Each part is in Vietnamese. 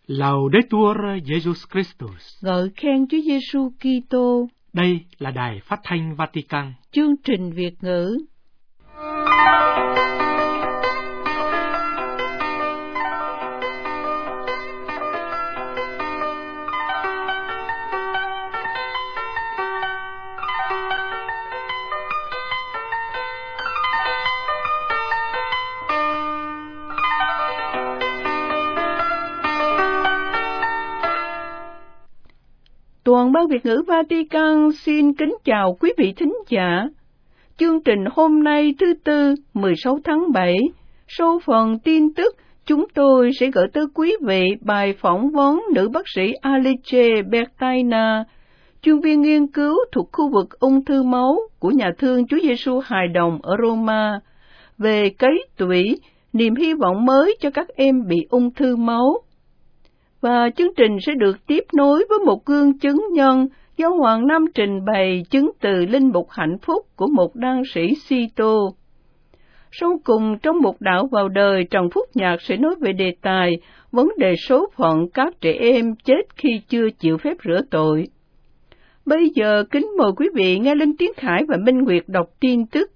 Laudetur Jesus Christus. Ngợi khen Chúa Giêsu Kitô. Đây là Đài Phát thanh Vatican. Chương trình Việt ngữ. Toàn ban Việt ngữ Vatican xin kính chào quý vị thính giả. Chương trình hôm nay thứ Tư 16 tháng 7, sau phần tin tức, chúng tôi sẽ gửi tới quý vị bài phỏng vấn nữ bác sĩ Alice Bertaina, chuyên viên nghiên cứu thuộc khu vực ung thư máu của nhà thương Chúa Giêsu hài đồng ở Roma, về cấy tủy, niềm hy vọng mới cho các em bị ung thư máu. Và chương trình sẽ được tiếp nối với một gương chứng nhân do Hoàng Nam trình bày chứng từ linh mục hạnh phúc của một đan sĩ Sito. Sau cùng, trong một đạo vào đời, Trần Phúc Nhạc sẽ nói về đề tài vấn đề số phận các trẻ em chết khi chưa chịu phép rửa tội. Bây giờ, kính mời quý vị nghe Linh Tiến Khải và Minh Nguyệt đọc tin tức.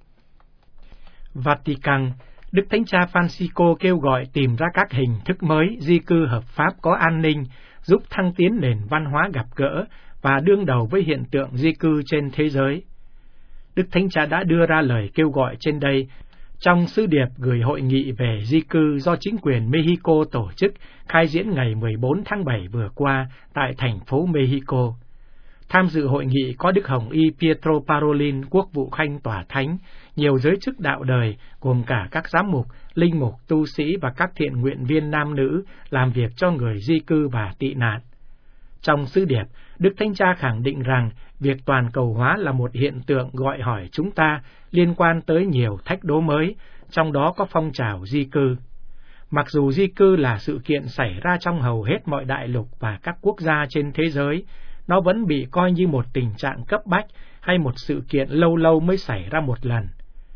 Vatican. Đức Thánh Cha Francisco kêu gọi tìm ra các hình thức mới di cư hợp pháp có an ninh, giúp thăng tiến nền văn hóa gặp gỡ và đương đầu với hiện tượng di cư trên thế giới. Đức Thánh Cha đã đưa ra lời kêu gọi trên đây trong sứ điệp gửi hội nghị về di cư do chính quyền Mexico tổ chức khai diễn ngày 14 tháng 7 vừa qua tại thành phố Mexico. Tham dự hội nghị có Đức Hồng Y Pietro Parolin, Quốc vụ Khanh Tòa Thánh, nhiều giới chức đạo đời, gồm cả các giám mục, linh mục, tu sĩ và các thiện nguyện viên nam nữ làm việc cho người di cư và tị nạn. Trong sứ điệp, Đức Thánh Cha khẳng định rằng việc toàn cầu hóa là một hiện tượng gọi hỏi chúng ta liên quan tới nhiều thách đố mới, trong đó có phong trào di cư. Mặc dù di cư là sự kiện xảy ra trong hầu hết mọi đại lục và các quốc gia trên thế giới, nó vẫn bị coi như một tình trạng cấp bách hay một sự kiện lâu lâu mới xảy ra một lần.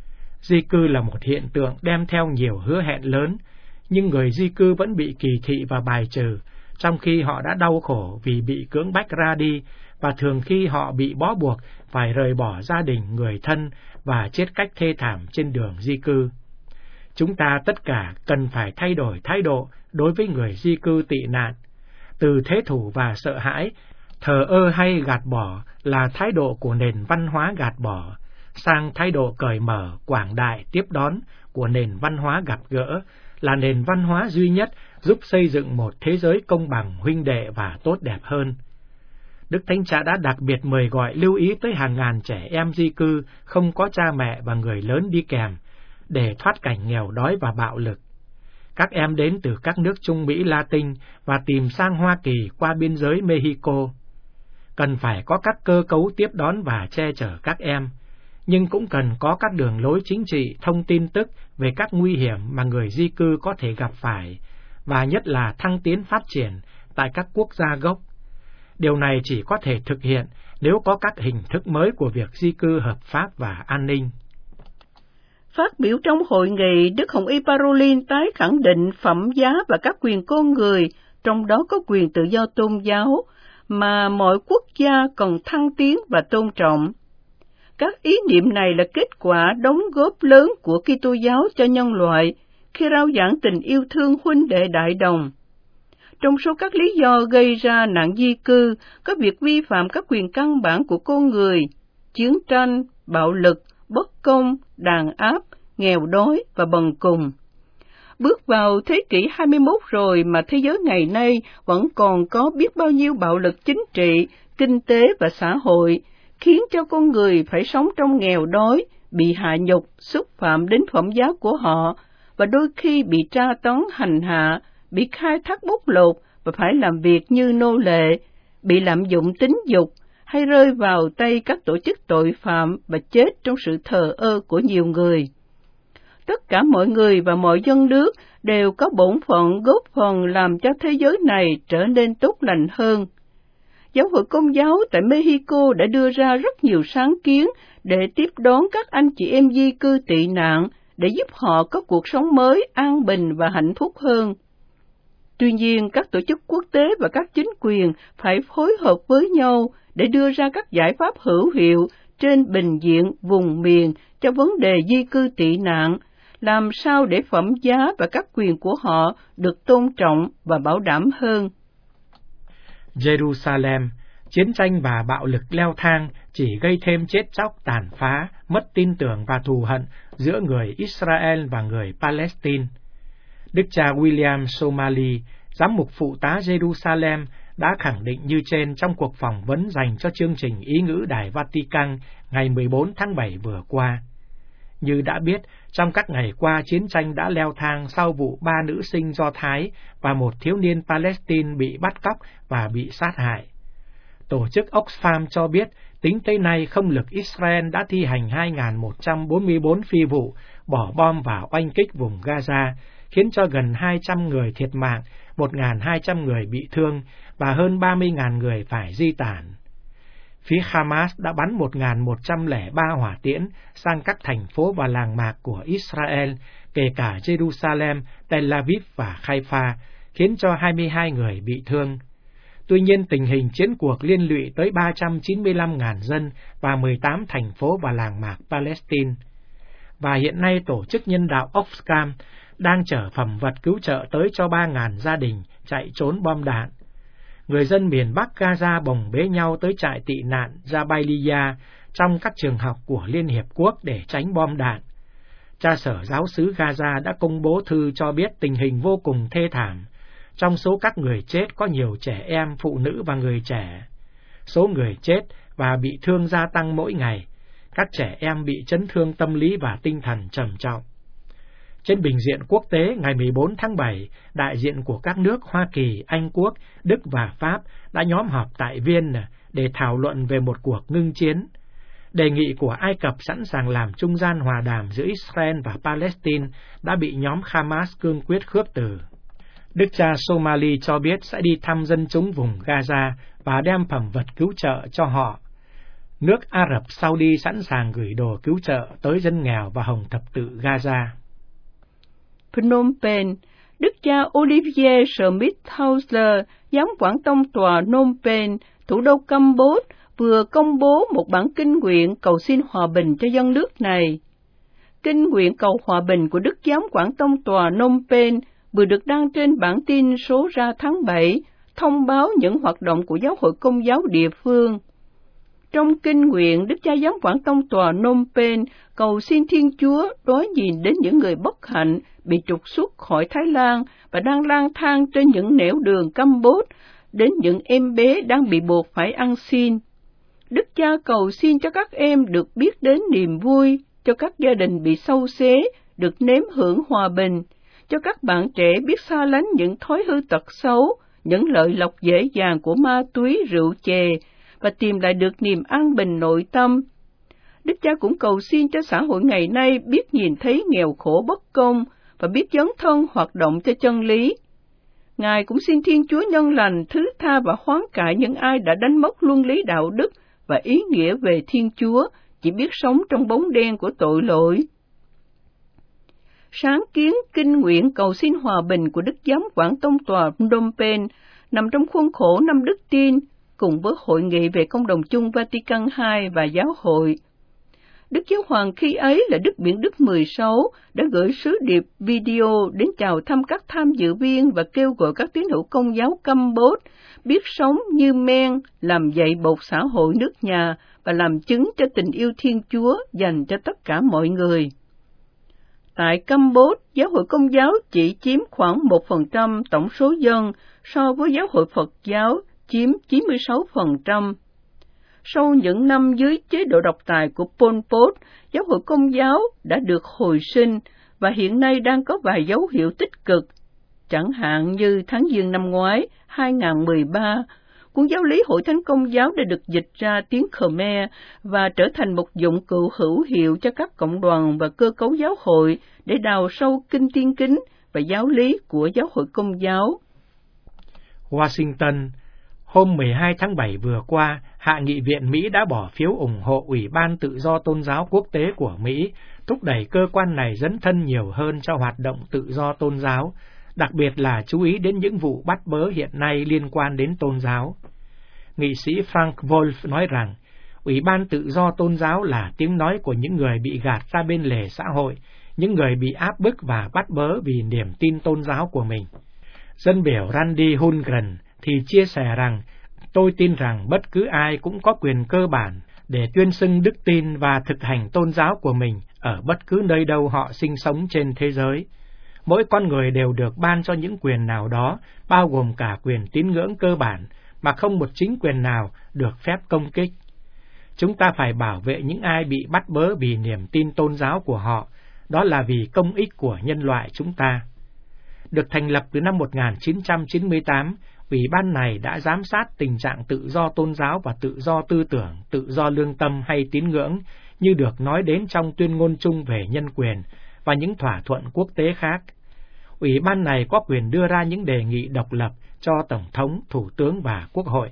Di cư là một hiện tượng đem theo nhiều hứa hẹn lớn, nhưng người di cư vẫn bị kỳ thị và bài trừ, trong khi họ đã đau khổ vì bị cưỡng bách ra đi, và thường khi họ bị bó buộc phải rời bỏ gia đình, người thân và chết cách thê thảm trên đường di cư. Chúng ta tất cả cần phải thay đổi thái độ đối với người di cư tị nạn. Từ thế thủ và sợ hãi, thờ ơ hay gạt bỏ là thái độ của nền văn hóa gạt bỏ, sang thái độ cởi mở, quảng đại, tiếp đón của nền văn hóa gặp gỡ, là nền văn hóa duy nhất giúp xây dựng một thế giới công bằng, huynh đệ và tốt đẹp hơn. Đức Thánh Cha đã đặc biệt mời gọi lưu ý tới hàng ngàn trẻ em di cư không có cha mẹ và người lớn đi kèm, để thoát cảnh nghèo đói và bạo lực. Các em đến từ các nước Trung Mỹ Latin và tìm sang Hoa Kỳ qua biên giới Mexico. Cần phải có các cơ cấu tiếp đón và che chở các em, nhưng cũng cần có các đường lối chính trị, thông tin tức về các nguy hiểm mà người di cư có thể gặp phải, và nhất là thăng tiến phát triển tại các quốc gia gốc. Điều này chỉ có thể thực hiện nếu có các hình thức mới của việc di cư hợp pháp và an ninh. Phát biểu trong hội nghị, Đức Hồng Y Parolin tái khẳng định phẩm giá và các quyền con người, trong đó có quyền tự do tôn giáo, mà mọi quốc gia cần thăng tiến và tôn trọng. Các ý niệm này là kết quả đóng góp lớn của Kitô giáo cho nhân loại khi rao giảng tình yêu thương huynh đệ đại đồng. Trong số các lý do gây ra nạn di cư, có việc vi phạm các quyền căn bản của con người, chiến tranh, bạo lực, bất công, đàn áp, nghèo đói và bần cùng. Bước vào thế kỷ 21 rồi mà thế giới ngày nay vẫn còn có biết bao nhiêu bạo lực chính trị, kinh tế và xã hội, khiến cho con người phải sống trong nghèo đói, bị hạ nhục, xúc phạm đến phẩm giá của họ, và đôi khi bị tra tấn hành hạ, bị khai thác bóc lột và phải làm việc như nô lệ, bị lạm dụng tính dục, hay rơi vào tay các tổ chức tội phạm và chết trong sự thờ ơ của nhiều người. Tất cả mọi người và mọi dân nước đều có bổn phận góp phần làm cho thế giới này trở nên tốt lành hơn. Giáo hội Công giáo tại Mexico đã đưa ra rất nhiều sáng kiến để tiếp đón các anh chị em di cư tị nạn, để giúp họ có cuộc sống mới, an bình và hạnh phúc hơn. Tuy nhiên, các tổ chức quốc tế và các chính quyền phải phối hợp với nhau để đưa ra các giải pháp hữu hiệu trên bình diện vùng miền cho vấn đề di cư tị nạn, làm sao để phẩm giá và các quyền của họ được tôn trọng và bảo đảm hơn. Jerusalem, chiến tranh và bạo lực leo thang chỉ gây thêm chết chóc, tàn phá, mất tin tưởng và thù hận giữa người Israel và người Palestine. Đức cha William Somali, giám mục phụ tá Jerusalem, đã khẳng định như trên trong cuộc phỏng vấn dành cho chương trình Ý ngữ Đài Vatican ngày 14 tháng 7 vừa qua. Như đã biết, trong các ngày qua chiến tranh đã leo thang sau vụ 3 nữ sinh Do Thái và một thiếu niên Palestine bị bắt cóc và bị sát hại. Tổ chức Oxfam cho biết, tính tới nay không lực Israel đã thi hành 2.144 phi vụ bỏ bom vào oanh kích vùng Gaza, khiến cho gần 200 người thiệt mạng, 1.200 người bị thương và hơn 30.000 người phải di tản. Phía Hamas đã bắn 1.103 hỏa tiễn sang các thành phố và làng mạc của Israel, kể cả Jerusalem, Tel Aviv và Haifa, khiến cho 22 người bị thương. Tuy nhiên, tình hình chiến cuộc liên lụy tới 395.000 dân và 18 thành phố và làng mạc Palestine. Và hiện nay, Tổ chức Nhân đạo Oxfam đang chở phẩm vật cứu trợ tới cho 3.000 gia đình chạy trốn bom đạn. Người dân miền Bắc Gaza bồng bế nhau tới trại tị nạn Jabalia trong các trường học của Liên Hiệp Quốc để tránh bom đạn. Cha sở giáo xứ Gaza đã công bố thư cho biết tình hình vô cùng thê thảm. Trong số các người chết có nhiều trẻ em, phụ nữ và người trẻ. Số người chết và bị thương gia tăng mỗi ngày. Các trẻ em bị chấn thương tâm lý và tinh thần trầm trọng. Trên bình diện quốc tế, ngày 14 tháng 7, đại diện của các nước Hoa Kỳ, Anh Quốc, Đức và Pháp đã nhóm họp tại Vienna để thảo luận về một cuộc ngưng chiến. Đề nghị của Ai Cập sẵn sàng làm trung gian hòa đàm giữa Israel và Palestine đã bị nhóm Hamas cương quyết khước từ. Đức cha Somali cho biết sẽ đi thăm dân chúng vùng Gaza và đem phẩm vật cứu trợ cho họ. Nước Ả Rập Saudi sẵn sàng gửi đồ cứu trợ tới dân nghèo và Hồng Thập tự Gaza. Phnom Penh, Đức cha Olivier Schmidt-Hausler, giám quản tông tòa Phnom Penh, thủ đô Campuchia, vừa công bố một bản kinh nguyện cầu xin hòa bình cho dân nước này. Kinh nguyện cầu hòa bình của Đức giám quản tông tòa Phnom Penh vừa được đăng trên bản tin số ra tháng 7, thông báo những hoạt động của giáo hội Công giáo địa phương. Trong kinh nguyện, Đức cha giám quản tông tòa Phnom Penh cầu xin Thiên Chúa đối nhìn đến những người bất hạnh bị trục xuất khỏi Thái Lan và đang lang thang trên những nẻo đường Campuchia, đến những em bé đang bị buộc phải ăn xin. Đức cha cầu xin cho các em được biết đến niềm vui, cho các gia đình bị xâu xé được nếm hưởng hòa bình, cho các bạn trẻ biết xa lánh những thói hư tật xấu, những lợi lộc dễ dàng của ma túy, rượu chè, và tìm lại được niềm an bình nội tâm. Đức cha cũng cầu xin cho xã hội ngày nay biết nhìn thấy nghèo khổ bất công và biết dấn thân hoạt động cho chân lý. Ngài cũng xin Thiên Chúa nhân lành thứ tha và hoán cải những ai đã đánh mất luân lý đạo đức và ý nghĩa về Thiên Chúa, chỉ biết sống trong bóng đen của tội lỗi. Sáng kiến kinh nguyện cầu xin hòa bình của Đức giám quản tông tòa Phnom Penh nằm trong khuôn khổ năm Đức Tin, cùng với Hội nghị về Công đồng chung Vatican II và Giáo hội. Đức Giáo Hoàng khi ấy là Đức Biển Đức 16 đã gửi sứ điệp video đến chào thăm các tham dự viên và kêu gọi các tín hữu Công giáo Campuchia biết sống như men, làm dậy bột xã hội nước nhà và làm chứng cho tình yêu Thiên Chúa dành cho tất cả mọi người. Tại Campuchia, giáo hội Công giáo chỉ chiếm khoảng 1% tổng số dân so với giáo hội Phật giáo chiếm 96%. Sau những năm dưới chế độ độc tài của Pol Pot, giáo hội Công giáo đã được hồi sinh và hiện nay đang có vài dấu hiệu tích cực. Chẳng hạn như tháng Giêng năm ngoái, 2013, cuốn giáo lý Hội Thánh Công giáo đã được dịch ra tiếng Khmer và trở thành một dụng cụ hữu hiệu cho các cộng đoàn và cơ cấu giáo hội để đào sâu kinh tiên kính và giáo lý của giáo hội Công giáo. Washington, hôm 12 tháng 7 vừa qua, Hạ nghị viện Mỹ đã bỏ phiếu ủng hộ Ủy ban Tự do Tôn giáo Quốc tế của Mỹ, thúc đẩy cơ quan này dấn thân nhiều hơn cho hoạt động tự do tôn giáo, đặc biệt là chú ý đến những vụ bắt bớ hiện nay liên quan đến tôn giáo. Nghị sĩ Frank Wolf nói rằng, Ủy ban Tự do Tôn giáo là tiếng nói của những người bị gạt ra bên lề xã hội, những người bị áp bức và bắt bớ vì niềm tin tôn giáo của mình. Dân biểu Randy Hultgren thì chia sẻ rằng, tôi tin rằng bất cứ ai cũng có quyền cơ bản để tuyên xưng đức tin và thực hành tôn giáo của mình ở bất cứ nơi đâu họ sinh sống trên thế giới. Mỗi con người đều được ban cho những quyền nào đó, bao gồm cả quyền tín ngưỡng cơ bản, mà không một chính quyền nào được phép công kích. Chúng ta phải bảo vệ những ai bị bắt bớ vì niềm tin tôn giáo của họ, đó là vì công ích của nhân loại chúng ta. Được thành lập từ năm 1998, Ủy ban này đã giám sát tình trạng tự do tôn giáo và tự do tư tưởng, tự do lương tâm hay tín ngưỡng, như được nói đến trong tuyên ngôn chung về nhân quyền và những thỏa thuận quốc tế khác. Ủy ban này có quyền đưa ra những đề nghị độc lập cho Tổng thống, Thủ tướng và Quốc hội.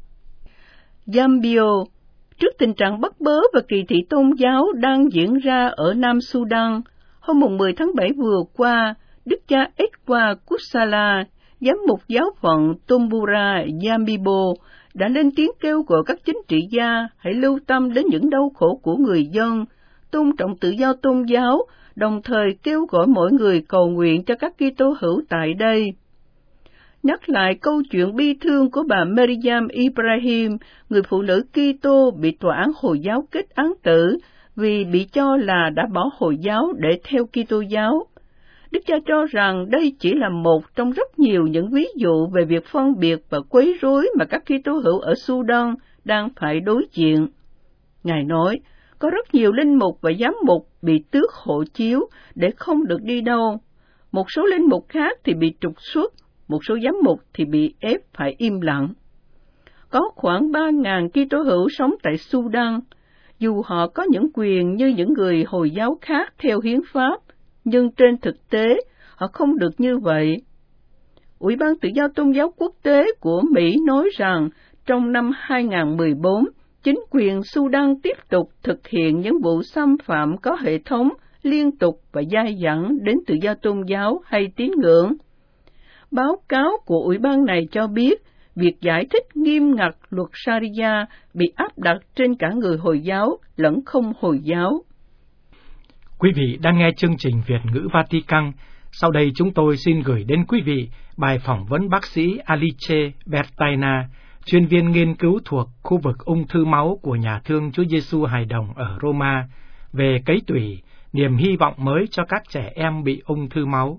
Gambia. Trước tình trạng bắt bớ và kỳ thị tôn giáo đang diễn ra ở Nam Sudan, hôm 10 tháng 7 vừa qua, Đức cha Edward Kusala, giám mục giáo phận Tumbura, Yambibo, đã lên tiếng kêu gọi các chính trị gia hãy lưu tâm đến những đau khổ của người dân, tôn trọng tự do tôn giáo, đồng thời kêu gọi mọi người cầu nguyện cho các Kitô hữu tại đây. Nhắc lại câu chuyện bi thương của bà Maryam Ibrahim, người phụ nữ Kitô bị tòa án Hồi giáo kết án tử vì bị cho là đã bỏ Hồi giáo để theo Kitô giáo. Đức cha cho rằng đây chỉ là một trong rất nhiều những ví dụ về việc phân biệt và quấy rối mà các Kitô hữu ở Sudan đang phải đối diện. Ngài nói, có rất nhiều linh mục và giám mục bị tước hộ chiếu để không được đi đâu. Một số linh mục khác thì bị trục xuất, một số giám mục thì bị ép phải im lặng. Có khoảng 3.000 Kitô hữu sống tại Sudan. Dù họ có những quyền như những người Hồi giáo khác theo hiến pháp, nhưng trên thực tế, họ không được như vậy. Ủy ban Tự do Tôn giáo Quốc tế của Mỹ nói rằng, trong năm 2014, chính quyền Sudan tiếp tục thực hiện những vụ xâm phạm có hệ thống, liên tục và dai dẳng đến tự do tôn giáo hay tín ngưỡng. Báo cáo của Ủy ban này cho biết, việc giải thích nghiêm ngặt luật Sharia bị áp đặt trên cả người Hồi giáo lẫn không Hồi giáo. Quý vị đang nghe chương trình Việt ngữ Vatican. Sau đây chúng tôi xin gửi đến quý vị bài phỏng vấn bác sĩ Alice Bertaina, chuyên viên nghiên cứu thuộc khu vực ung thư máu của Nhà thương Chúa Giêsu Hài Đồng ở Roma, về cấy tủy, niềm hy vọng mới cho các trẻ em bị ung thư máu.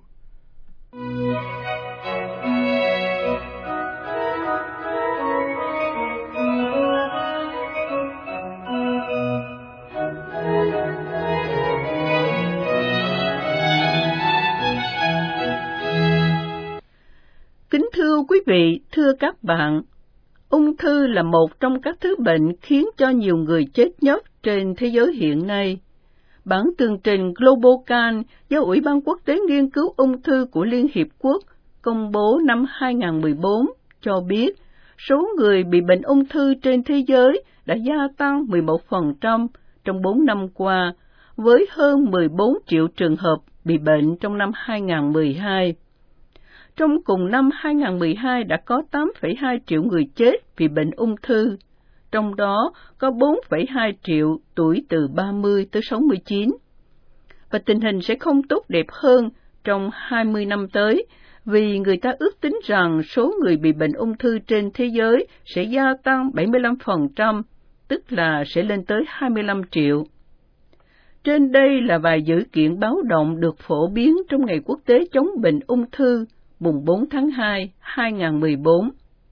Kính thưa quý vị, thưa các bạn, ung thư là một trong các thứ bệnh khiến cho nhiều người chết nhất trên thế giới hiện nay. Bản tường trình GloboCan do Ủy ban Quốc tế Nghiên cứu Ung thư của Liên Hiệp Quốc công bố năm 2014 cho biết số người bị bệnh ung thư trên thế giới đã gia tăng 11% trong 4 năm qua, với hơn 14 triệu trường hợp bị bệnh trong năm 2012. Trong cùng năm 2012 đã có 8,2 triệu người chết vì bệnh ung thư, trong đó có 4,2 triệu tuổi từ 30 tới 69. Và tình hình sẽ không tốt đẹp hơn trong 20 năm tới, vì người ta ước tính rằng số người bị bệnh ung thư trên thế giới sẽ gia tăng 75%, tức là sẽ lên tới 25 triệu. Trên đây là vài dữ kiện báo động được phổ biến trong Ngày Quốc tế chống bệnh ung thư, mùng 4 tháng 2, 2014.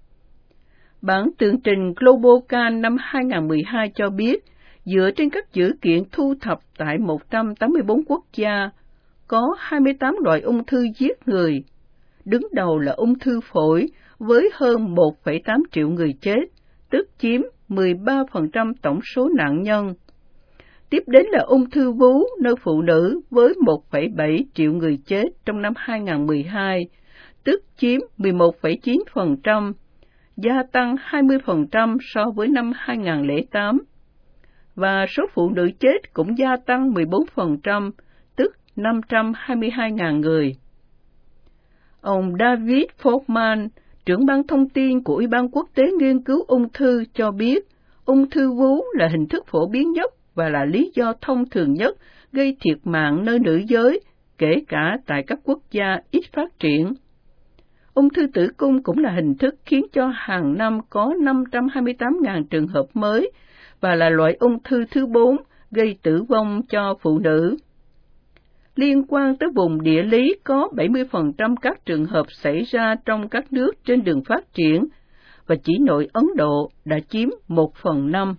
Bản tường trình GloboCan năm 2012 cho biết, dựa trên các dữ kiện thu thập tại 184 quốc gia, có 28 loại ung thư giết người. Đứng đầu là ung thư phổi với hơn 1,8 triệu người chết, tức chiếm 13% tổng số nạn nhân. Tiếp đến là ung thư vú nơi phụ nữ với 1,7 triệu người chết trong năm 2012, tức chiếm 11,9%, gia tăng 20% so với năm 2008. Và số phụ nữ chết cũng gia tăng 14%, tức 522.000 người. Ông David Fortman, trưởng ban thông tin của Ủy ban Quốc tế Nghiên cứu Ung thư cho biết, ung thư vú là hình thức phổ biến nhất và là lý do thông thường nhất gây thiệt mạng nơi nữ giới, kể cả tại các quốc gia ít phát triển. Ung thư tử cung cũng là hình thức khiến cho hàng năm có 528.000 trường hợp mới và là loại ung thư thứ 4 gây tử vong cho phụ nữ. Liên quan tới vùng địa lý, có 70% các trường hợp xảy ra trong các nước trên đường phát triển, và chỉ nội Ấn Độ đã chiếm 1/5.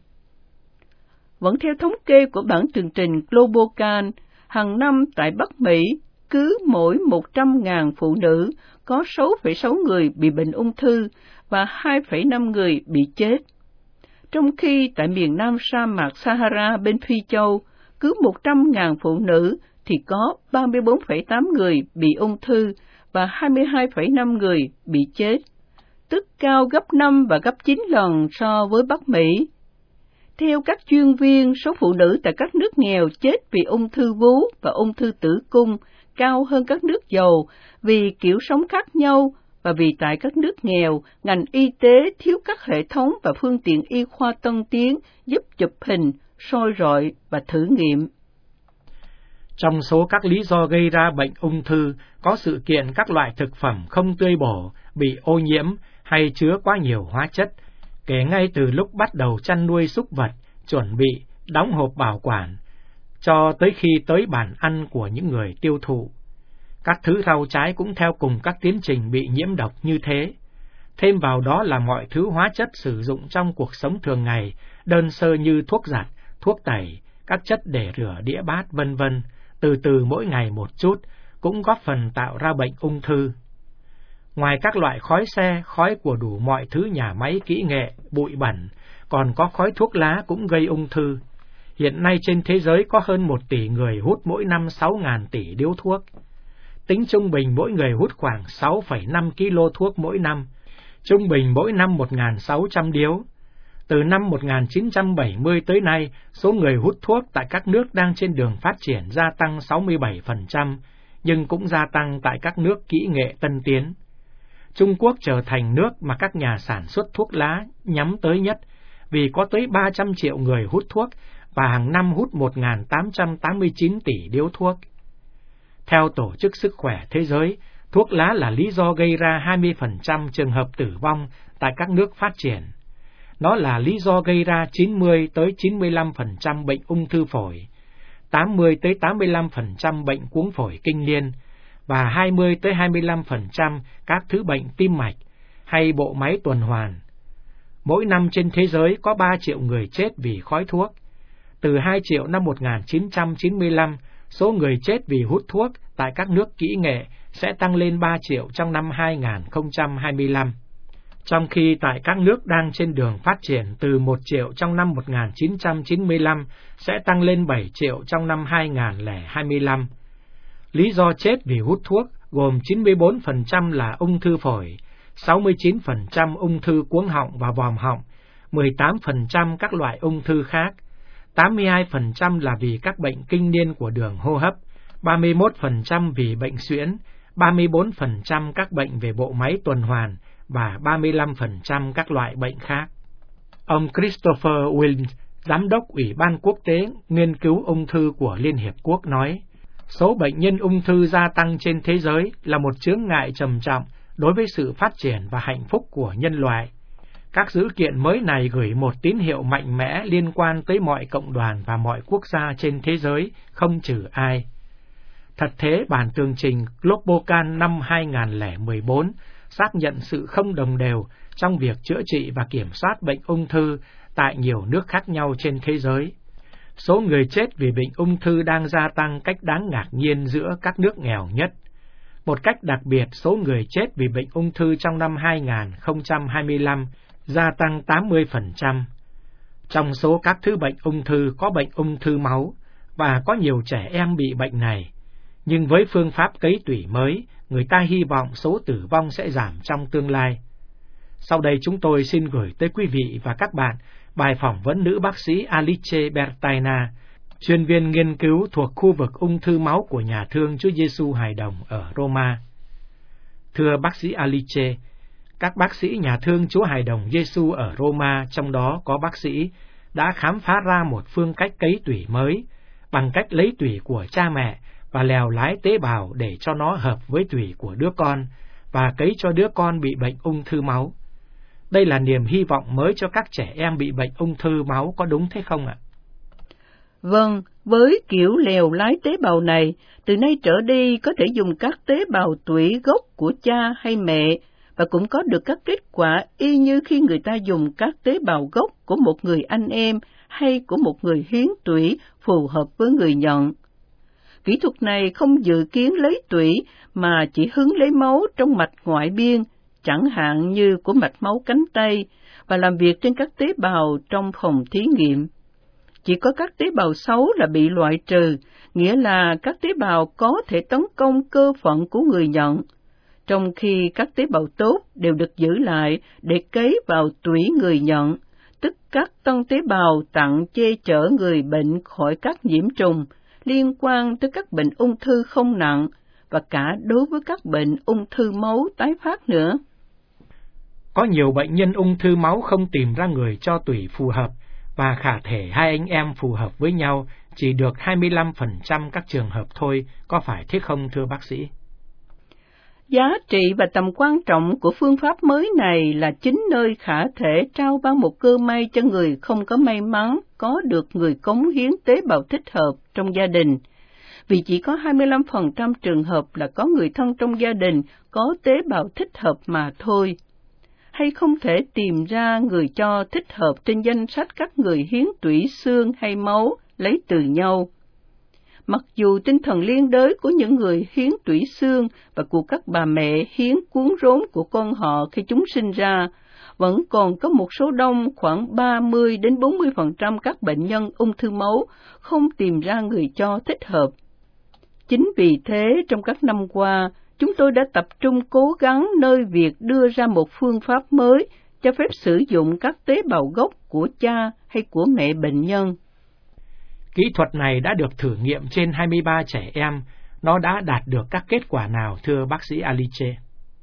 Vẫn theo thống kê của bản tường trình Globocan, hàng năm tại Bắc Mỹ, cứ mỗi 100.000 phụ nữ có 6,6 người bị bệnh ung thư và 2,5 người bị chết. Trong khi tại miền nam sa mạc Sahara bên Phi Châu, cứ 100.000 phụ nữ thì có 34,8 người bị ung thư và 22,5 người bị chết, tức cao gấp 5 và gấp 9 lần so với Bắc Mỹ. Theo các chuyên viên, số phụ nữ tại các nước nghèo chết vì ung thư vú và ung thư tử cung cao hơn các nước giàu vì kiểu sống khác nhau và vì tại các nước nghèo, ngành y tế thiếu các hệ thống và phương tiện y khoa tân tiến giúp chụp hình, soi rọi và thử nghiệm. Trong số các lý do gây ra bệnh ung thư có sự kiện các loại thực phẩm không tươi bổ, bị ô nhiễm hay chứa quá nhiều hóa chất, kể ngay từ lúc bắt đầu chăn nuôi súc vật, chuẩn bị, đóng hộp bảo quản, cho tới khi tới bàn ăn của những người tiêu thụ. Các thứ rau trái cũng theo cùng các tiến trình bị nhiễm độc như thế. Thêm vào đó là mọi thứ hóa chất sử dụng trong cuộc sống thường ngày, đơn sơ như thuốc giặt, thuốc tẩy, các chất để rửa đĩa bát vân vân, từ từ mỗi ngày một chút, cũng góp phần tạo ra bệnh ung thư. Ngoài các loại khói xe, khói của đủ mọi thứ nhà máy kỹ nghệ, bụi bẩn, còn có khói thuốc lá cũng gây ung thư. Hiện nay trên thế giới có hơn 1 tỷ người hút mỗi năm 6.000 tỷ điếu thuốc. Tính trung bình mỗi người hút khoảng 6,5 kg thuốc mỗi năm, trung bình mỗi năm 1.600 điếu. Từ năm 1970 tới nay, số người hút thuốc tại các nước đang trên đường phát triển gia tăng 67%, nhưng cũng gia tăng tại các nước kỹ nghệ tân tiến. Trung Quốc trở thành nước mà các nhà sản xuất thuốc lá nhắm tới nhất, vì có tới 300 triệu người hút thuốc và hàng năm hút 1.889 tỷ điếu thuốc. Theo Tổ chức Sức khỏe Thế giới, thuốc lá là lý do gây ra 20% trường hợp tử vong tại các nước phát triển. Nó là lý do gây ra 90-95% bệnh ung thư phổi, 80-85% bệnh cuống phổi kinh niên và 20-25% các thứ bệnh tim mạch hay bộ máy tuần hoàn. Mỗi năm trên thế giới có 3 triệu người chết vì khói thuốc. Từ 2 triệu năm 1995, số người chết vì hút thuốc tại các nước kỹ nghệ sẽ tăng lên 3 triệu trong năm 2025. Trong khi tại các nước đang trên đường phát triển, từ 1 triệu trong năm 1995 sẽ tăng lên 7 triệu trong năm 2025. Lý do chết vì hút thuốc gồm 94% là ung thư phổi, 69% ung thư cuống họng và vòm họng, 18% các loại ung thư khác, 82% là vì các bệnh kinh niên của đường hô hấp, 31% vì bệnh suyễn, 34% các bệnh về bộ máy tuần hoàn và 35% các loại bệnh khác. Ông Christopher Wilms, Giám đốc Ủy ban Quốc tế Nghiên cứu Ung thư của Liên Hiệp Quốc nói, số bệnh nhân ung thư gia tăng trên thế giới là một chướng ngại trầm trọng đối với sự phát triển và hạnh phúc của nhân loại. Các dữ kiện mới này gửi một tín hiệu mạnh mẽ liên quan tới mọi cộng đoàn và mọi quốc gia trên thế giới, không trừ ai. Thật thế, bản tường trình Globocan năm 2014 xác nhận sự không đồng đều trong việc chữa trị và kiểm soát bệnh ung thư tại nhiều nước khác nhau trên thế giới. Số người chết vì bệnh ung thư đang gia tăng cách đáng ngạc nhiên giữa các nước nghèo nhất. Một cách đặc biệt, số người chết vì bệnh ung thư trong năm 2025 gia tăng 80%. Trong số các thứ bệnh ung thư có bệnh ung thư máu, và có nhiều trẻ em bị bệnh này. Nhưng với phương pháp cấy tủy mới, người ta hy vọng số tử vong sẽ giảm trong tương lai. Sau đây chúng tôi xin gửi tới quý vị và các bạn bài phỏng vấn nữ bác sĩ Alice Bertaina, chuyên viên nghiên cứu thuộc khu vực ung thư máu của nhà thương Chúa Giêsu Hài Đồng ở Roma. Thưa bác sĩ Alice, các bác sĩ nhà thương Chúa Hài Đồng Giêsu ở Roma, trong đó có bác sĩ, đã khám phá ra một phương cách cấy tủy mới, bằng cách lấy tủy của cha mẹ và lèo lái tế bào để cho nó hợp với tủy của đứa con, và cấy cho đứa con bị bệnh ung thư máu. Đây là niềm hy vọng mới cho các trẻ em bị bệnh ung thư máu, có đúng thế không ạ? Vâng, với kiểu lèo lái tế bào này, từ nay trở đi có thể dùng các tế bào tủy gốc của cha hay mẹ, và cũng có được các kết quả y như khi người ta dùng các tế bào gốc của một người anh em hay của một người hiến tủy phù hợp với người nhận. Kỹ thuật này không dự kiến lấy tủy mà chỉ hứng lấy máu trong mạch ngoại biên, chẳng hạn như của mạch máu cánh tay, và làm việc trên các tế bào trong phòng thí nghiệm. Chỉ có các tế bào xấu là bị loại trừ, nghĩa là các tế bào có thể tấn công cơ phận của người nhận, trong khi các tế bào tốt đều được giữ lại để cấy vào tủy người nhận, tức các tân tế bào tặng che chở người bệnh khỏi các nhiễm trùng liên quan tới các bệnh ung thư không nặng và cả đối với các bệnh ung thư máu tái phát nữa. Có nhiều bệnh nhân ung thư máu không tìm ra người cho tủy phù hợp, và khả thể hai anh em phù hợp với nhau chỉ được 25% các trường hợp thôi, có phải thế không thưa bác sĩ? Giá trị và tầm quan trọng của phương pháp mới này là chính nơi khả thể trao ban một cơ may cho người không có may mắn có được người cống hiến tế bào thích hợp trong gia đình, vì chỉ có 25% trường hợp là có người thân trong gia đình có tế bào thích hợp mà thôi. Hay không thể tìm ra người cho thích hợp trên danh sách các người hiến tủy xương hay máu lấy từ nhau. Mặc dù tinh thần liên đới của những người hiến tủy xương và của các bà mẹ hiến cuốn rốn của con họ khi chúng sinh ra, vẫn còn có một số đông khoảng 30-40% các bệnh nhân ung thư máu không tìm ra người cho thích hợp. Chính vì thế, trong các năm qua, chúng tôi đã tập trung cố gắng nơi việc đưa ra một phương pháp mới cho phép sử dụng các tế bào gốc của cha hay của mẹ bệnh nhân. Kỹ thuật này đã được thử nghiệm trên 23 trẻ em. Nó đã đạt được các kết quả nào thưa bác sĩ Alice?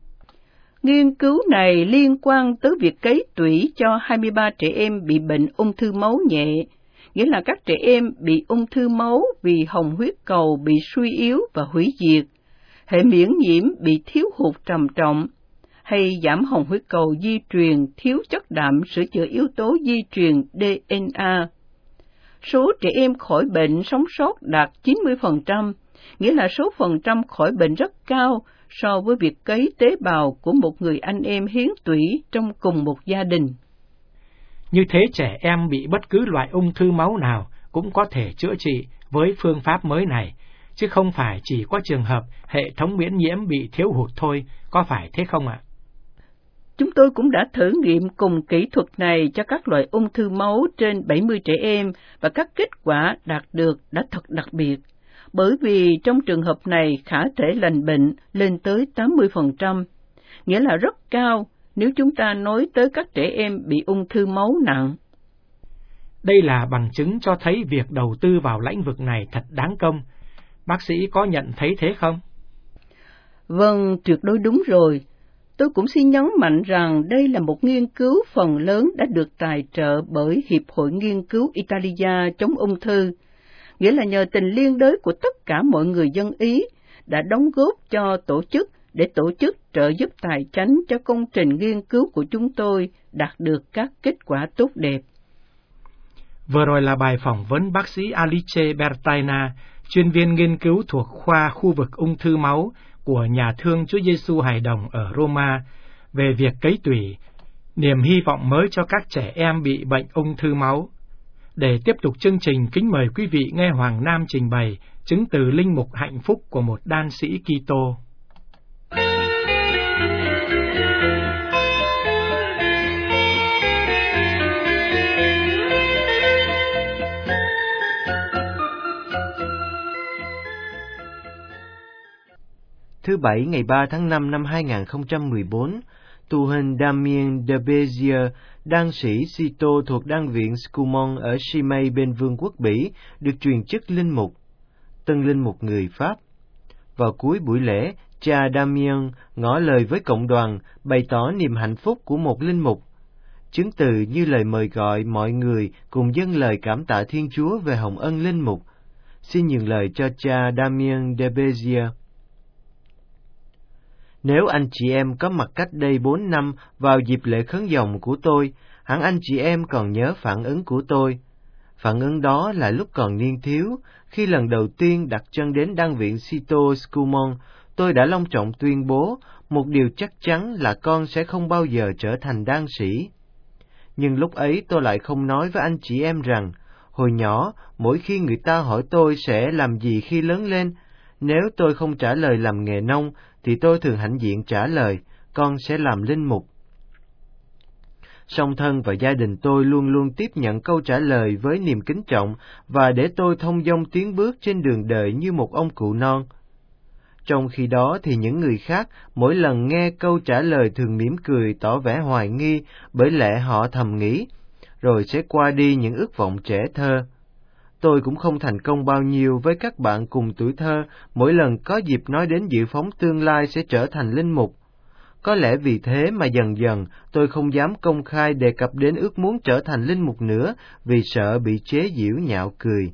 Nghiên cứu này liên quan tới việc cấy tủy cho 23 trẻ em bị bệnh ung thư máu nhẹ, nghĩa là các trẻ em bị ung thư máu vì hồng huyết cầu bị suy yếu và hủy diệt, hệ miễn nhiễm bị thiếu hụt trầm trọng, hay giảm hồng huyết cầu di truyền thiếu chất đạm sửa chữa yếu tố di truyền DNA. Số trẻ em khỏi bệnh sống sót đạt 90%, nghĩa là số phần trăm khỏi bệnh rất cao so với việc cấy tế bào của một người anh em hiến tủy trong cùng một gia đình. Như thế trẻ em bị bất cứ loại ung thư máu nào cũng có thể chữa trị với phương pháp mới này, chứ không phải chỉ có trường hợp hệ thống miễn nhiễm bị thiếu hụt thôi, có phải thế không ạ? Chúng tôi cũng đã thử nghiệm cùng kỹ thuật này cho các loại ung thư máu trên 70 trẻ em và các kết quả đạt được đã thật đặc biệt, bởi vì trong trường hợp này khả thể lành bệnh lên tới 80%, nghĩa là rất cao nếu chúng ta nói tới các trẻ em bị ung thư máu nặng. Đây là bằng chứng cho thấy việc đầu tư vào lĩnh vực này thật đáng công. Bác sĩ có nhận thấy thế không? Vâng, tuyệt đối đúng rồi. Tôi cũng xin nhấn mạnh rằng đây là một nghiên cứu phần lớn đã được tài trợ bởi Hiệp hội Nghiên cứu Italia chống ung thư, nghĩa là nhờ tình liên đới của tất cả mọi người dân Ý đã đóng góp cho tổ chức để tổ chức trợ giúp tài chánh cho công trình nghiên cứu của chúng tôi đạt được các kết quả tốt đẹp. Vừa rồi là bài phỏng vấn bác sĩ Alice Bertaina, chuyên viên nghiên cứu thuộc khoa khu vực ung thư máu của Nhà thương Chúa Giêsu Hài Đồng ở Roma về việc cấy tủy, niềm hy vọng mới cho các trẻ em bị bệnh ung thư máu. Để tiếp tục chương trình, kính mời quý vị nghe Hoàng Nam trình bày chứng từ linh mục hạnh phúc của một đan sĩ Kitô. Thứ Bảy ngày 3 tháng 5 năm 2014, tù hình Damien de Bézier, đan sĩ Cito thuộc đan viện Scumont ở Chimay bên Vương quốc Bỉ, được truyền chức linh mục, tân linh mục người Pháp. Vào cuối buổi lễ, cha Damien ngỏ lời với cộng đoàn, bày tỏ niềm hạnh phúc của một linh mục. Chứng từ như lời mời gọi mọi người cùng dâng lời cảm tạ Thiên Chúa về hồng ân linh mục. Xin nhường lời cho cha Damien de Béziers. Nếu anh chị em có mặt cách đây 4 năm vào dịp lễ khấn dòng của tôi, hẳn anh chị em còn nhớ phản ứng của tôi. Phản ứng đó là lúc còn niên thiếu, khi lần đầu tiên đặt chân đến Đan viện Citeaux Scumont, tôi đã long trọng tuyên bố một điều chắc chắn là con sẽ không bao giờ trở thành đan sĩ. Nhưng lúc ấy tôi lại không nói với anh chị em rằng, hồi nhỏ, mỗi khi người ta hỏi tôi sẽ làm gì khi lớn lên, nếu tôi không trả lời làm nghề nông, thì tôi thường hãnh diện trả lời, con sẽ làm linh mục. Song thân và gia đình tôi luôn luôn tiếp nhận câu trả lời với niềm kính trọng và để tôi thông dong tiến bước trên đường đời như một ông cụ non. Trong khi đó thì những người khác mỗi lần nghe câu trả lời thường mỉm cười tỏ vẻ hoài nghi, bởi lẽ họ thầm nghĩ, rồi sẽ qua đi những ước vọng trẻ thơ. Tôi cũng không thành công bao nhiêu với các bạn cùng tuổi thơ mỗi lần có dịp nói đến dự phóng tương lai sẽ trở thành linh mục. Có lẽ vì thế mà dần dần tôi không dám công khai đề cập đến ước muốn trở thành linh mục nữa, vì sợ bị chế giễu nhạo cười.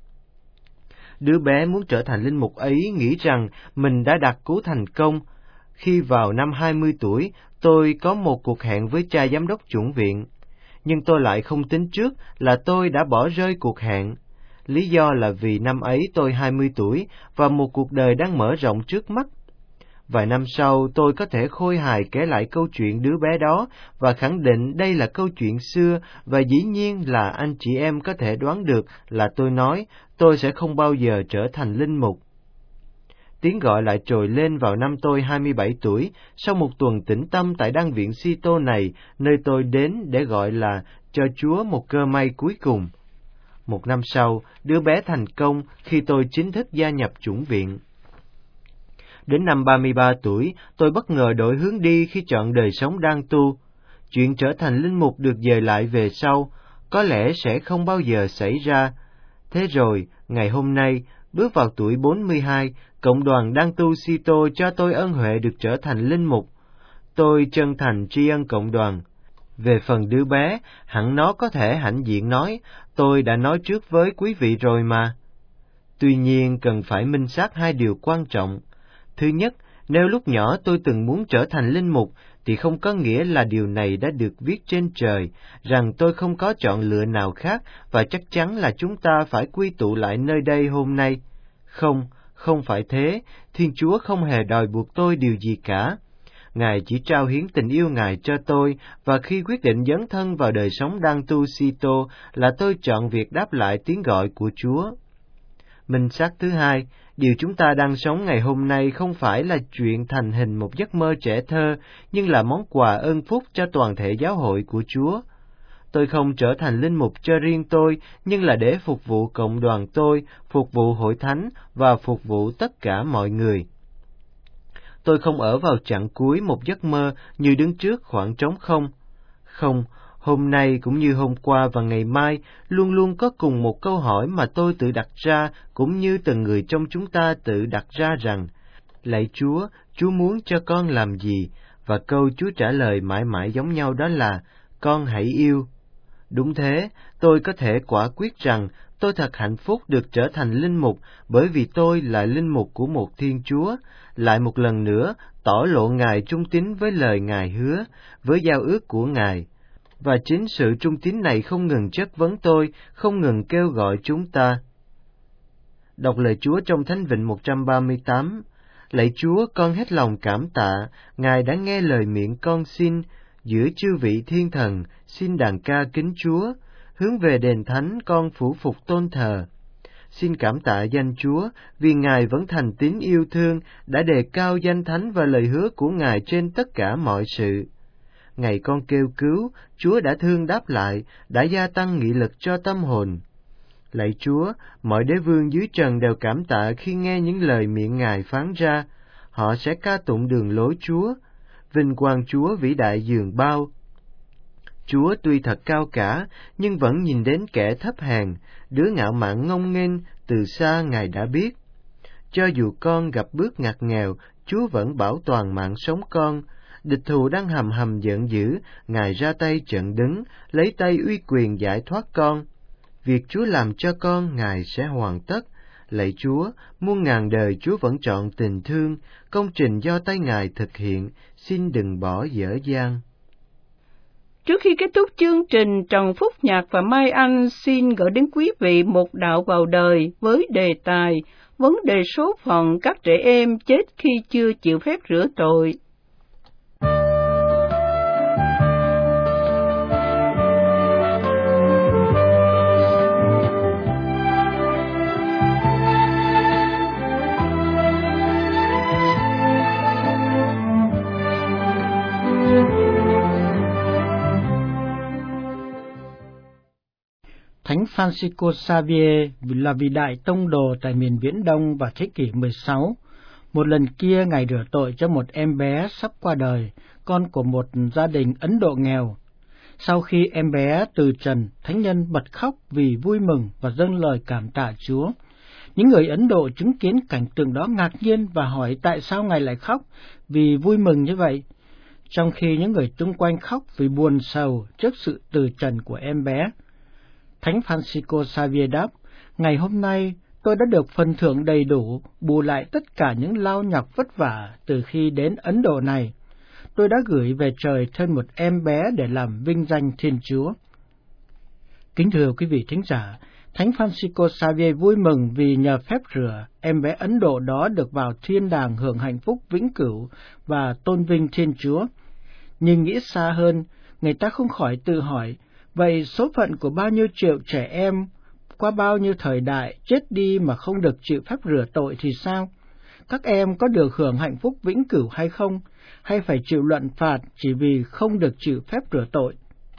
Đứa bé muốn trở thành linh mục ấy nghĩ rằng mình đã đạt cứu thành công. Khi vào năm 20 tuổi, tôi có một cuộc hẹn với cha giám đốc chủng viện. Nhưng tôi lại không tính trước là tôi đã bỏ rơi cuộc hẹn. Lý do là vì năm ấy tôi 20 tuổi và một cuộc đời đang mở rộng trước mắt. Vài năm sau, tôi có thể khôi hài kể lại câu chuyện đứa bé đó và khẳng định đây là câu chuyện xưa, và dĩ nhiên là anh chị em có thể đoán được là tôi nói tôi sẽ không bao giờ trở thành linh mục. Tiếng gọi lại trồi lên vào năm tôi 27 tuổi, sau một tuần tĩnh tâm tại Đan viện Citeaux này, nơi tôi đến để gọi là cho Chúa một cơ may cuối cùng. Một năm sau, đứa bé thành công khi tôi chính thức gia nhập chủng viện. Đến năm 33 tuổi, tôi bất ngờ đổi hướng đi khi chọn đời sống đan tu. Chuyện trở thành linh mục được dời lại về sau, có lẽ sẽ không bao giờ xảy ra. Thế rồi, ngày hôm nay, bước vào tuổi 42, cộng đoàn đan tu Citeaux cho tôi ân huệ được trở thành linh mục. Tôi chân thành tri ân cộng đoàn. Về phần đứa bé, hẳn nó có thể hãnh diện nói, tôi đã nói trước với quý vị rồi mà. Tuy nhiên, cần phải minh xác hai điều quan trọng. Thứ nhất, nếu lúc nhỏ tôi từng muốn trở thành linh mục, thì không có nghĩa là điều này đã được viết trên trời, rằng tôi không có chọn lựa nào khác, và chắc chắn là chúng ta phải quy tụ lại nơi đây hôm nay. Không phải thế, Thiên Chúa không hề đòi buộc tôi điều gì cả. Ngài chỉ trao hiến tình yêu Ngài cho tôi, và khi quyết định dấn thân vào đời sống đan tu Citeaux là tôi chọn việc đáp lại tiếng gọi của Chúa. Minh xác thứ hai, điều chúng ta đang sống ngày hôm nay không phải là chuyện thành hình một giấc mơ trẻ thơ, nhưng là món quà ơn phúc cho toàn thể giáo hội của Chúa. Tôi không trở thành linh mục cho riêng tôi, nhưng là để phục vụ cộng đoàn tôi, phục vụ hội thánh và phục vụ tất cả mọi người. Tôi không ở vào chặng cuối một giấc mơ như đứng trước khoảng trống không. Không, hôm nay cũng như hôm qua và ngày mai, luôn luôn có cùng một câu hỏi mà tôi tự đặt ra, cũng như từng người trong chúng ta tự đặt ra rằng, lạy Chúa, Chúa muốn cho con làm gì? Và câu Chúa trả lời mãi mãi giống nhau, đó là, con hãy yêu. Đúng thế, tôi có thể quả quyết rằng tôi thật hạnh phúc được trở thành linh mục, bởi vì tôi là linh mục của một Thiên Chúa, lại một lần nữa tỏ lộ Ngài trung tín với lời Ngài hứa, với giao ước của Ngài. Và chính sự trung tín này không ngừng chất vấn tôi, không ngừng kêu gọi chúng ta. Đọc lời Chúa trong Thánh Vịnh 138. Lạy Chúa, con hết lòng cảm tạ, Ngài đã nghe lời miệng con xin, giữa chư vị thiên thần, xin đàn ca kính Chúa, hướng về đền thánh con phủ phục tôn thờ. Xin cảm tạ danh Chúa, vì Ngài vẫn thành tín yêu thương, đã đề cao danh thánh và lời hứa của Ngài trên tất cả mọi sự. Ngày con kêu cứu, Chúa đã thương đáp lại, đã gia tăng nghị lực cho tâm hồn. Lạy Chúa, mọi đế vương dưới trần đều cảm tạ khi nghe những lời miệng Ngài phán ra. Họ sẽ ca tụng đường lối Chúa, vinh quang Chúa vĩ đại dường bao. Chúa tuy thật cao cả, nhưng vẫn nhìn đến kẻ thấp hèn, đứa ngạo mạn ngông nghênh, từ xa Ngài đã biết. Cho dù con gặp bước ngặt nghèo, Chúa vẫn bảo toàn mạng sống con. Địch thù đang hầm hầm giận dữ, Ngài ra tay chặn đứng, lấy tay uy quyền giải thoát con. Việc Chúa làm cho con, Ngài sẽ hoàn tất. Lạy Chúa, muôn ngàn đời Chúa vẫn chọn tình thương, công trình do tay Ngài thực hiện, xin đừng bỏ dở dang. Trước khi kết thúc chương trình, Trần Phúc Nhạc và Mai Anh xin gửi đến quý vị một đạo vào đời với đề tài vấn đề số phận các trẻ em chết khi chưa chịu phép rửa tội. Thánh Francisco Xavier là vị đại tông đồ tại miền Viễn Đông vào thế kỷ 16. Một lần kia, Ngài rửa tội cho một em bé sắp qua đời, con của một gia đình Ấn Độ nghèo. Sau khi em bé từ trần, thánh nhân bật khóc vì vui mừng và dâng lời cảm tạ Chúa. Những người Ấn Độ chứng kiến cảnh tượng đó ngạc nhiên và hỏi tại sao Ngài lại khóc vì vui mừng như vậy, trong khi những người xung quanh khóc vì buồn sầu trước sự từ trần của em bé. Thánh Francisco Xavier đáp, ngày hôm nay tôi đã được phần thưởng đầy đủ, bù lại tất cả những lao nhọc vất vả từ khi đến Ấn Độ này. Tôi đã gửi về trời thêm một em bé để làm vinh danh Thiên Chúa. Kính thưa quý vị thính giả, Thánh Francisco Xavier vui mừng vì nhờ phép rửa, em bé Ấn Độ đó được vào thiên đàng hưởng hạnh phúc vĩnh cửu và tôn vinh Thiên Chúa. Nhưng nghĩ xa hơn, người ta không khỏi tự hỏi, vậy số phận của bao nhiêu triệu trẻ em qua bao nhiêu thời đại chết đi mà không được chịu phép rửa tội thì sao? Các em có được hưởng hạnh phúc vĩnh cửu hay không? Hay phải chịu luận phạt chỉ vì không được chịu phép rửa tội?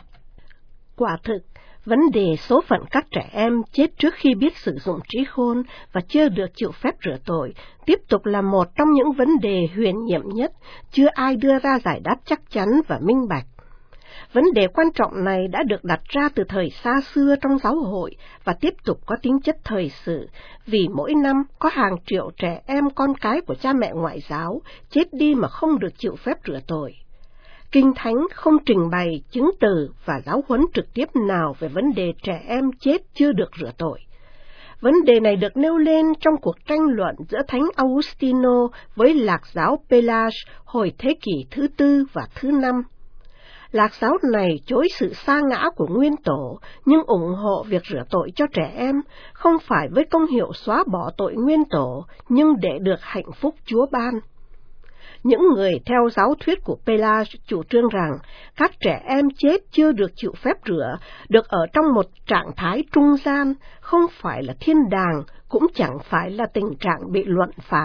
Quả thực, vấn đề số phận các trẻ em chết trước khi biết sử dụng trí khôn và chưa được chịu phép rửa tội tiếp tục là một trong những vấn đề huyền nhiệm nhất, chưa ai đưa ra giải đáp chắc chắn và minh bạch. Vấn đề quan trọng này đã được đặt ra từ thời xa xưa trong giáo hội và tiếp tục có tính chất thời sự, vì mỗi năm có hàng triệu trẻ em con cái của cha mẹ ngoại giáo chết đi mà không được chịu phép rửa tội. Kinh Thánh không trình bày chứng từ và giáo huấn trực tiếp nào về vấn đề trẻ em chết chưa được rửa tội. Vấn đề này được nêu lên trong cuộc tranh luận giữa Thánh Augustino với Lạc giáo Pelage hồi thế kỷ thứ 4 và thứ 5. Lạc giáo này chối sự sa ngã của nguyên tổ, nhưng ủng hộ việc rửa tội cho trẻ em, không phải với công hiệu xóa bỏ tội nguyên tổ, nhưng để được hạnh phúc Chúa ban. Những người theo giáo thuyết của Pelage chủ trương rằng các trẻ em chết chưa được chịu phép rửa, được ở trong một trạng thái trung gian, không phải là thiên đàng, cũng chẳng phải là tình trạng bị luận phạt.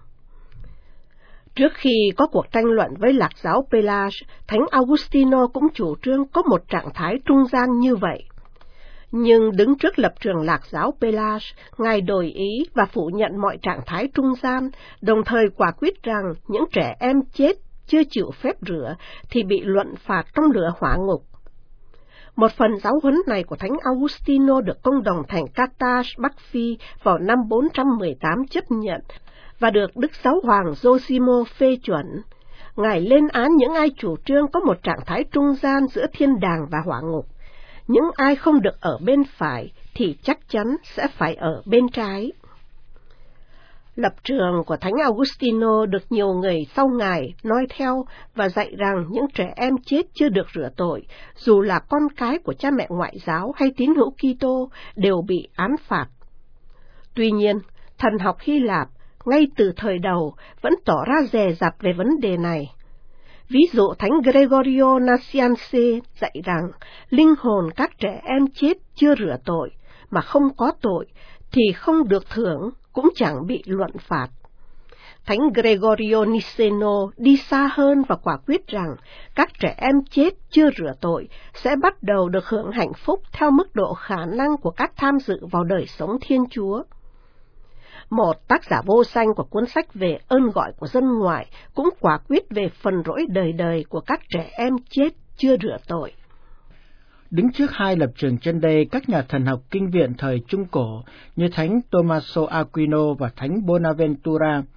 Trước khi có cuộc tranh luận với Lạc giáo Pelage, Thánh Augustino cũng chủ trương có một trạng thái trung gian như vậy. Nhưng đứng trước lập trường Lạc giáo Pelage, Ngài đổi ý và phủ nhận mọi trạng thái trung gian, đồng thời quả quyết rằng những trẻ em chết chưa chịu phép rửa thì bị luận phạt trong lửa hỏa ngục. Một phần giáo huấn này của Thánh Augustino được công đồng thành Carthage Bắc Phi vào năm 418 chấp nhận và được Đức Giáo hoàng Zosimo phê chuẩn. Ngài lên án những ai chủ trương có một trạng thái trung gian giữa thiên đàng và hỏa ngục. Những ai không được ở bên phải thì chắc chắn sẽ phải ở bên trái. Lập trường của Thánh Augustino được nhiều người sau Ngài nói theo và dạy rằng những trẻ em chết chưa được rửa tội, dù là con cái của cha mẹ ngoại giáo hay tín hữu Kitô, đều bị án phạt. Tuy nhiên, thần học Hy Lạp ngay từ thời đầu vẫn tỏ ra dè dặt về vấn đề này. Ví dụ Thánh Gregorio Nacianze dạy rằng linh hồn các trẻ em chết chưa rửa tội mà không có tội thì không được thưởng, cũng chẳng bị luận phạt. Thánh Gregorio Niceno đi xa hơn và quả quyết rằng các trẻ em chết chưa rửa tội sẽ bắt đầu được hưởng hạnh phúc theo mức độ khả năng của các tham dự vào đời sống Thiên Chúa. Một tác giả vô danh của cuốn sách về ơn gọi của dân ngoại cũng quả quyết về phần rỗi đời đời của các trẻ em chết chưa rửa tội. Đứng trước hai lập trường trên đây, các nhà thần học kinh viện thời Trung Cổ như Thánh Tommaso Aquino và Thánh Bonaventura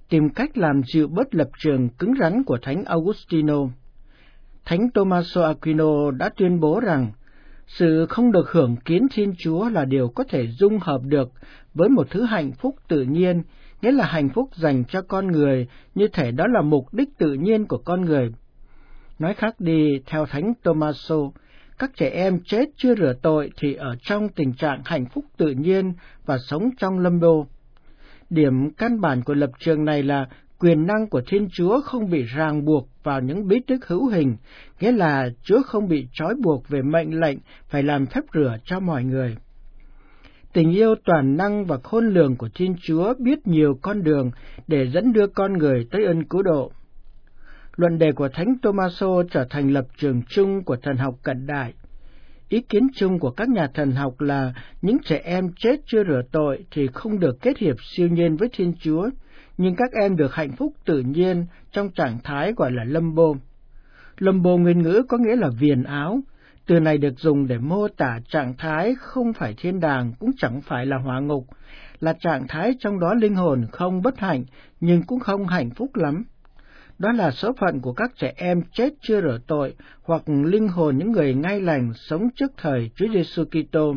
tìm cách làm dịu bớt lập trường cứng rắn của Thánh Augustino. Thánh Tommaso Aquino đã tuyên bố rằng sự không được hưởng kiến Thiên Chúa là điều có thể dung hợp được với một thứ hạnh phúc tự nhiên, nghĩa là hạnh phúc dành cho con người, như thể đó là mục đích tự nhiên của con người. Nói khác đi, theo Thánh Tommaso, các trẻ em chết chưa rửa tội thì ở trong tình trạng hạnh phúc tự nhiên và sống trong limbo. Điểm căn bản của lập trường này là quyền năng của Thiên Chúa không bị ràng buộc vào những bí tích hữu hình, nghĩa là Chúa không bị trói buộc về mệnh lệnh phải làm phép rửa cho mọi người. Tình yêu toàn năng và khôn lường của Thiên Chúa biết nhiều con đường để dẫn đưa con người tới ân cứu độ. Luận đề của Thánh Tommaso trở thành lập trường chung của thần học cận đại. Ý kiến chung của các nhà thần học là những trẻ em chết chưa rửa tội thì không được kết hiệp siêu nhiên với Thiên Chúa, nhưng các em được hạnh phúc tự nhiên trong trạng thái gọi là limbo. Limbo nguyên ngữ có nghĩa là viền áo. Từ này được dùng để mô tả trạng thái không phải thiên đàng cũng chẳng phải là hỏa ngục, là trạng thái trong đó linh hồn không bất hạnh nhưng cũng không hạnh phúc lắm. Đó là số phận của các trẻ em chết chưa rửa tội hoặc linh hồn những người ngay lành sống trước thời Chúa Giêsu Kitô.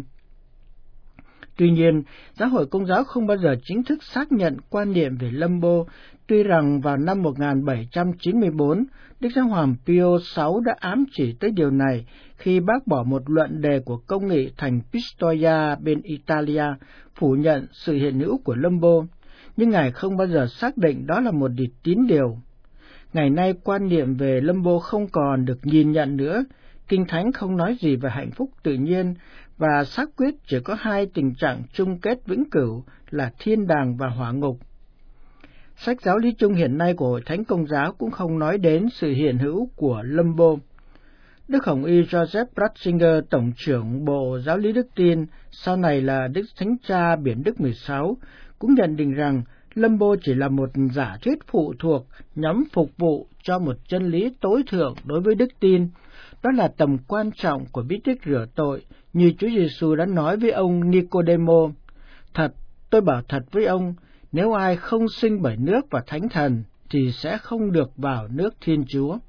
Tuy nhiên, Giáo hội Công giáo không bao giờ chính thức xác nhận quan niệm về limbo, tuy rằng vào năm 1794, Đức Giáo hoàng Pio VI đã ám chỉ tới điều này khi bác bỏ một luận đề của công nghị thành Pistoia bên Italia, phủ nhận sự hiện hữu của limbo, nhưng Ngài không bao giờ xác định đó là một tín điều. Ngày nay quan niệm về limbo không còn được nhìn nhận nữa, Kinh Thánh không nói gì về hạnh phúc tự nhiên, và xác quyết chỉ có hai tình trạng chung kết vĩnh cửu là thiên đàng và hỏa ngục. Sách giáo lý chung hiện nay của Hội Thánh Công giáo cũng không nói đến sự hiện hữu của limbo. Đức Hồng Y Joseph Ratzinger, Tổng trưởng Bộ Giáo lý Đức Tin, sau này là Đức Thánh Cha Biển Đức 16, cũng nhận định rằng limbo chỉ là một giả thuyết phụ thuộc nhằm phục vụ cho một chân lý tối thượng đối với đức tin. Đó là tầm quan trọng của bí tích rửa tội, như Chúa Giêsu đã nói với ông Nicodemo: "Thật, tôi bảo thật với ông, nếu ai không sinh bởi nước và Thánh Thần, thì sẽ không được vào nước Thiên Chúa."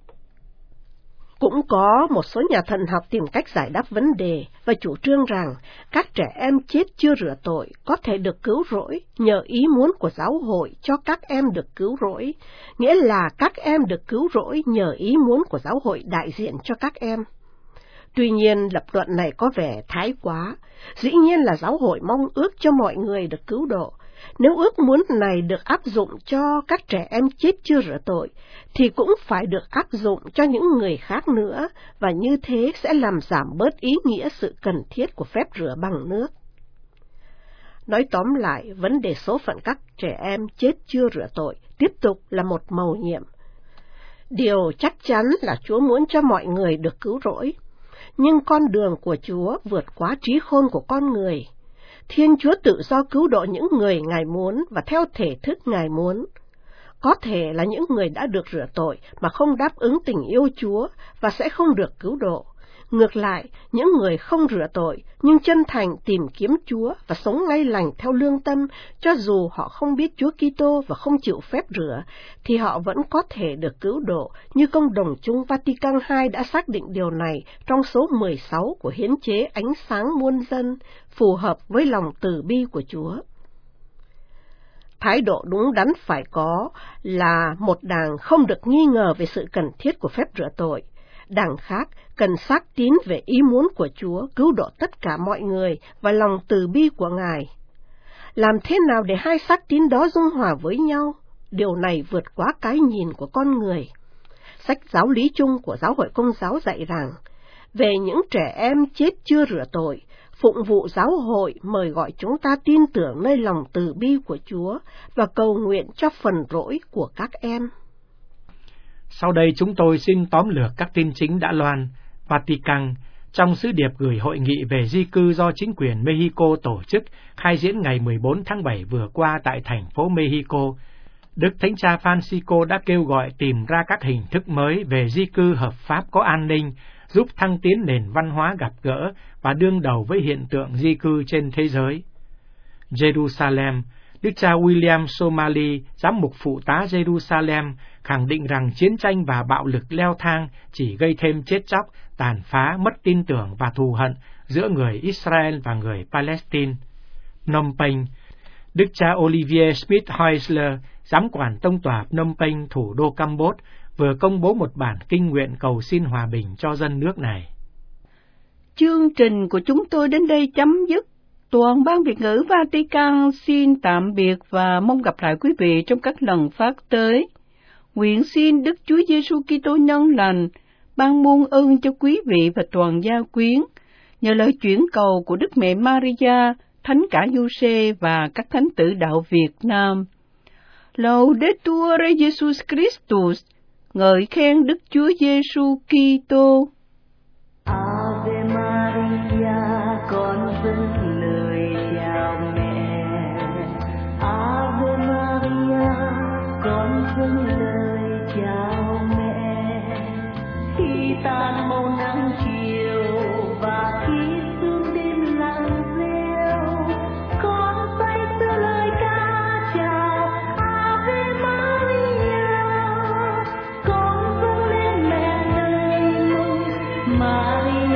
Cũng có một số nhà thần học tìm cách giải đáp vấn đề và chủ trương rằng các trẻ em chết chưa rửa tội có thể được cứu rỗi nhờ ý muốn của giáo hội cho các em được cứu rỗi, nghĩa là các em được cứu rỗi nhờ ý muốn của giáo hội đại diện cho các em. Tuy nhiên, lập luận này có vẻ thái quá. Dĩ nhiên là giáo hội mong ước cho mọi người được cứu độ. Nếu ước muốn này được áp dụng cho các trẻ em chết chưa rửa tội, thì cũng phải được áp dụng cho những người khác nữa, và như thế sẽ làm giảm bớt ý nghĩa sự cần thiết của phép rửa bằng nước. Nói tóm lại, vấn đề số phận các trẻ em chết chưa rửa tội tiếp tục là một mầu nhiệm. Điều chắc chắn là Chúa muốn cho mọi người được cứu rỗi, nhưng con đường của Chúa vượt quá trí khôn của con người. Thiên Chúa tự do cứu độ những người Ngài muốn và theo thể thức Ngài muốn. Có thể là những người đã được rửa tội mà không đáp ứng tình yêu Chúa và sẽ không được cứu độ. Ngược lại, những người không rửa tội nhưng chân thành tìm kiếm Chúa và sống ngay lành theo lương tâm, cho dù họ không biết Chúa Kitô và không chịu phép rửa, thì họ vẫn có thể được cứu độ, như Công đồng chung Vatican II đã xác định điều này trong số 16 của Hiến chế Ánh sáng muôn dân, phù hợp với lòng từ bi của Chúa. Thái độ đúng đắn phải có là một đảng không được nghi ngờ về sự cần thiết của phép rửa tội. Đảng khác cần xác tín về ý muốn của Chúa cứu độ tất cả mọi người và lòng từ bi của Ngài. Làm thế nào để hai xác tín đó dung hòa với nhau? Điều này vượt quá cái nhìn của con người. Sách giáo lý chung của Giáo hội Công giáo dạy rằng, về những trẻ em chết chưa rửa tội, phụng vụ giáo hội mời gọi chúng ta tin tưởng nơi lòng từ bi của Chúa và cầu nguyện cho phần lỗi của các em. Sau đây chúng tôi xin tóm lược các tin chính đã loan. Vatican, trong sứ điệp gửi hội nghị về di cư do chính quyền Mexico tổ chức khai diễn ngày 14 tháng 7 vừa qua tại thành phố Mexico, Đức Thánh Cha Francisco đã kêu gọi tìm ra các hình thức mới về di cư hợp pháp có an ninh, giúp thăng tiến nền văn hóa gặp gỡ và đương đầu với hiện tượng di cư trên thế giới. Jerusalem, Đức cha William Somali, giám mục phụ tá Jerusalem, khẳng định rằng chiến tranh và bạo lực leo thang chỉ gây thêm chết chóc, tàn phá, mất tin tưởng và thù hận giữa người Israel và người Palestine. Phnom Penh, Đức cha Olivier Smith-Heusler, giám quản tông tòa Phnom Penh, thủ đô Campuchia, vừa công bố một bản kinh nguyện cầu xin hòa bình cho dân nước này. Chương trình của chúng tôi đến đây chấm dứt. Toàn ban Việt ngữ Vatican xin tạm biệt và mong gặp lại quý vị trong các lần phát tới. Nguyện xin Đức Chúa Giêsu Kitô nhân lành ban muôn ơn cho quý vị và toàn gia quyến, nhờ lời chuyển cầu của Đức Mẹ Maria, Thánh Cả Giuse và các thánh tử đạo Việt Nam. Laudetur Jesus Christus, ngợi khen Đức Chúa Giêsu Kitô. Ave Maria, con dâng lời chào mẹ. Ave Maria, con dâng lời chào mẹ. Khi tan màu nắng chiều và khi sương đêm lặng rêu, con say sưa lời ca chào Ave Maria. Con dâng lên mẹ nơi mừng Maria.